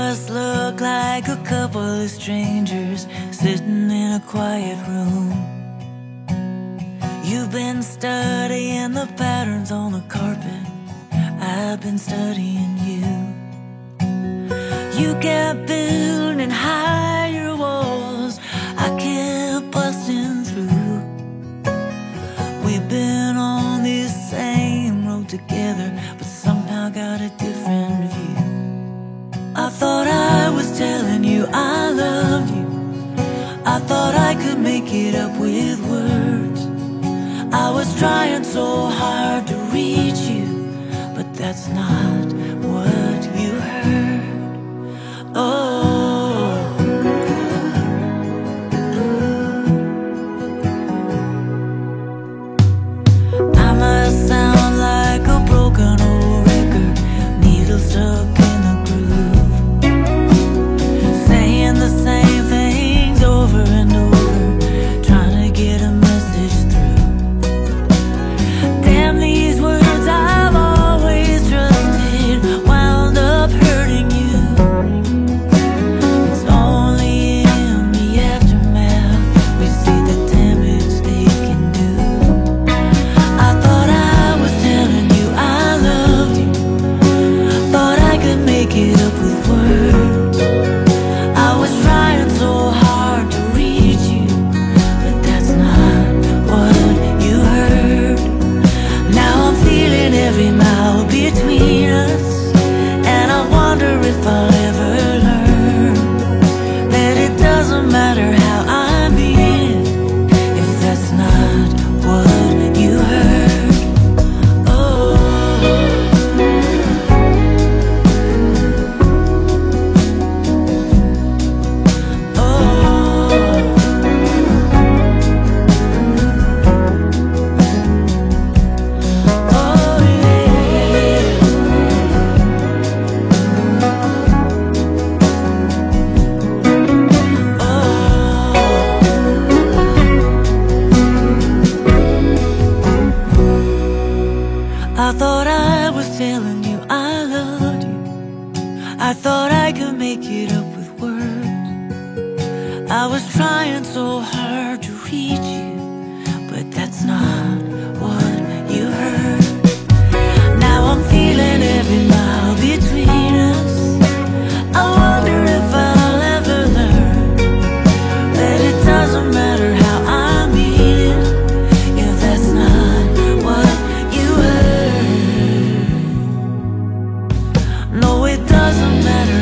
must look like a couple of strangers sitting in a quiet room. You've been studying the patterns on the carpet, I've been studying you. You kept building higher walls, I kept busting through. We've been on this same road together, but somehow got a different view. I thought I was telling you I loved you, I thought I could make it up with words. I was trying so hard to reach you, but that's not what you heard. Oh, I must sound like a broken old record, needle stuck in the groove, saying the same things over and over, trying to get a message through. Damn, these words I've always trusted wound up hurting you. It's only in the aftermath we see the damage they can do. I thought I was telling you I loved you, thought I could make it up with words. I was trying so hard to reach you, but that's not what you heard. Now I'm feeling every mile between us, and I wonder if I'll ever learn that it doesn't matter how I mean it, if that's not what you heard. Oh, I thought I was telling you I loved you, I thought I could make it up with words. I was trying so hard to reach you, but that's not what you heard. Now I'm feeling every mile between us, I wonder if I'll ever learn that it doesn't matter how I mean it, if that's not what you heard. No, it doesn't matter